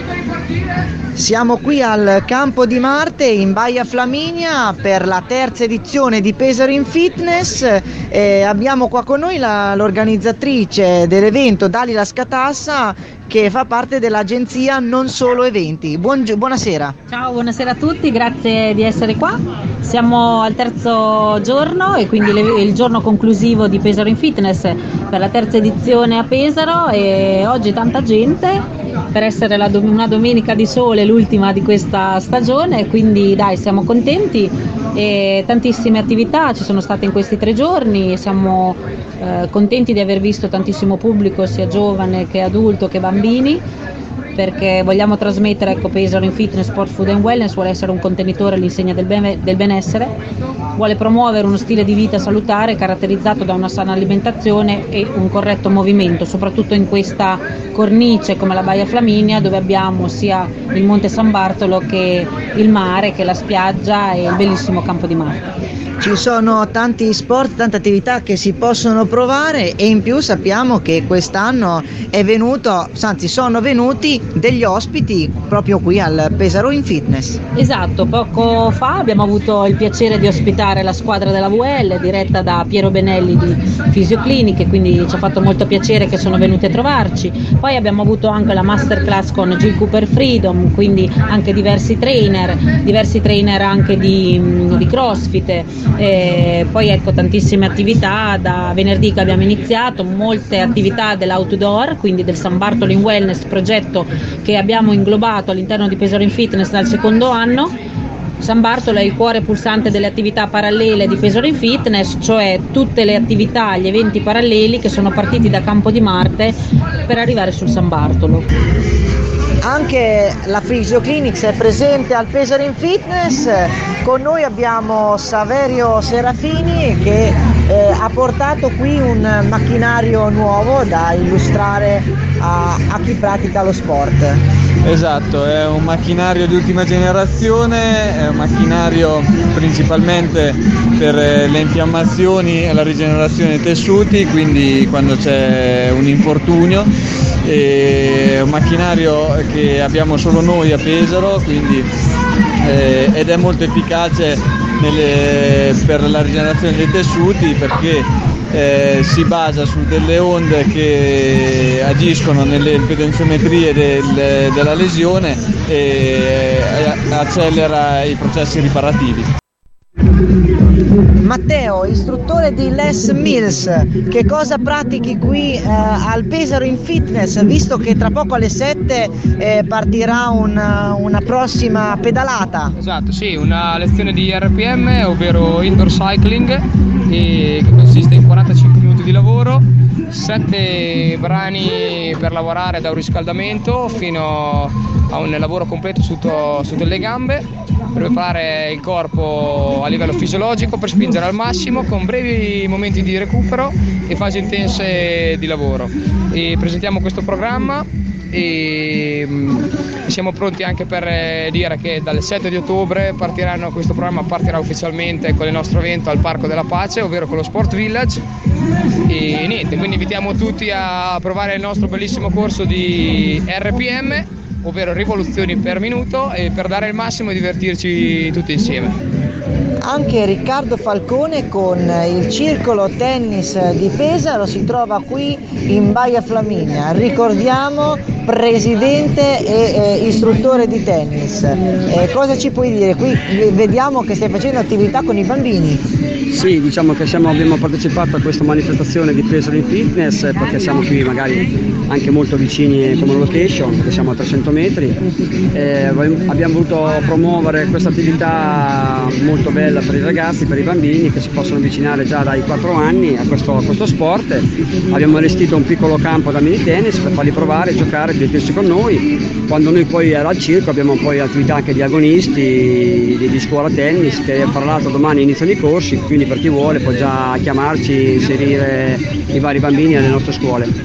Siamo qui al Campo di Marte in Baia Flaminia per la terza edizione di Pesaro in Fitness. Abbiamo qua con noi l'organizzatrice dell'evento, Dalila Scatassa, che fa parte dell'agenzia Non Solo Eventi. Buonasera. Ciao, buonasera a tutti, grazie di essere qua. Siamo al terzo giorno e quindi il giorno conclusivo di Pesaro in Fitness per la terza edizione a Pesaro, e oggi tanta gente per essere una domenica di sole, l'ultima di questa stagione, quindi dai, siamo contenti e tantissime attività ci sono state in questi 3 giorni. Siamo contenti di aver visto tantissimo pubblico, sia giovane che adulto che bambini, perché vogliamo trasmettere, Pesaro in Fitness, Sport, Food and Wellness vuole essere un contenitore all'insegna del benessere, vuole promuovere uno stile di vita salutare caratterizzato da una sana alimentazione e un corretto movimento, soprattutto in questa cornice come la Baia Flaminia, dove abbiamo sia il Monte San Bartolo che il mare, che la spiaggia e il bellissimo Campo di Marte. Ci sono tanti sport, tante attività che si possono provare, e in più sappiamo che quest'anno sono venuti degli ospiti proprio qui al Pesaro in Fitness. Esatto, poco fa abbiamo avuto il piacere di ospitare la squadra della VL diretta da Piero Benelli di Fisiocliniche, quindi ci ha fatto molto piacere che sono venuti a trovarci. Poi abbiamo avuto anche la masterclass con Jill Cooper Freedom, quindi anche diversi trainer anche di CrossFit. Poi ecco, tantissime attività da venerdì che abbiamo iniziato, molte attività dell'outdoor, quindi del San Bartolo in Wellness, progetto che abbiamo inglobato all'interno di Pesaro in Fitness dal secondo anno. San Bartolo è il cuore pulsante delle attività parallele di Pesaro in Fitness, cioè tutte le attività, gli eventi paralleli che sono partiti da Campo di Marte per arrivare sul San Bartolo. Anche la Fisioclinics è presente al Pesaro in Fitness. Con noi abbiamo Saverio Serafini che ha portato qui un macchinario nuovo da illustrare a chi pratica lo sport. Esatto, è un macchinario di ultima generazione, è un macchinario principalmente per le infiammazioni e la rigenerazione dei tessuti, quindi quando c'è un infortunio. È un macchinario che abbiamo solo noi a Pesaro, quindi, ed è molto efficace per la rigenerazione dei tessuti, perché si basa su delle onde che agiscono nelle potenziometrie della lesione e accelera i processi riparativi. Matteo, istruttore di Les Mills, che cosa pratichi qui al Pesaro in Fitness, visto che tra poco alle 7 partirà una prossima pedalata? Esatto, sì, una lezione di RPM, ovvero indoor cycling, che consiste in 45 minuti di lavoro, 7 brani per lavorare da un riscaldamento fino a un lavoro completo su tutte le gambe, per preparare il corpo a livello fisiologico per spingere al massimo con brevi momenti di recupero e fasi intense di lavoro. E presentiamo questo programma e siamo pronti anche per dire che dal 7 di ottobre questo programma partirà ufficialmente con il nostro evento al Parco della Pace, ovvero con lo Sport Village. E niente, quindi invitiamo tutti a provare il nostro bellissimo corso di RPM, ovvero rivoluzioni per minuto, e per dare il massimo e divertirci tutti insieme. Anche Riccardo Falcone con il circolo tennis di Pesaro si trova qui in Baia Flaminia, ricordiamo presidente e istruttore di tennis. Cosa ci puoi dire? Qui vediamo che stai facendo attività con i bambini. Sì, diciamo che abbiamo partecipato a questa manifestazione di Pesaro in Fitness perché siamo qui magari anche molto vicini come location, perché siamo a 300 metri. Abbiamo voluto promuovere questa attività molto bella per i ragazzi, per i bambini che si possono avvicinare già dai 4 anni a questo sport. Abbiamo allestito un piccolo campo da mini tennis per farli provare, giocare, divertirsi con noi. Quando noi poi al circo abbiamo poi attività anche di agonisti di scuola tennis, che fra l'altro domani iniziano i corsi, quindi per chi vuole può già chiamarci, inserire i vari bambini alle nostre scuole.